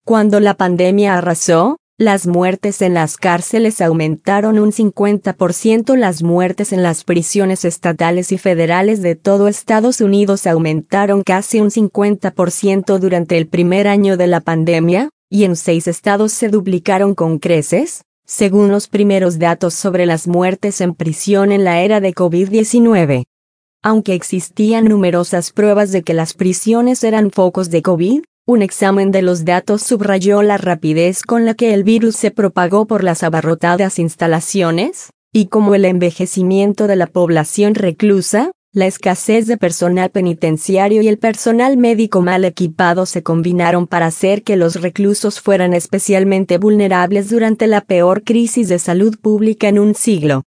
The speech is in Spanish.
Cuando la pandemia arrasó, las muertes en las cárceles aumentaron un 50%. Las muertes en las prisiones estatales y federales de todo Estados Unidos aumentaron casi un 50% durante el primer año de la pandemia, y en 6 estados se duplicaron con creces, según los primeros datos sobre las muertes en prisión en la era de COVID-19. Aunque existían numerosas pruebas de que las prisiones eran focos de COVID, un examen de los datos subrayó la rapidez con la que el virus se propagó por las abarrotadas instalaciones, y cómo el envejecimiento de la población reclusa, la escasez de personal penitenciario y el personal médico mal equipado se combinaron para hacer que los reclusos fueran especialmente vulnerables durante la peor crisis de salud pública en un siglo.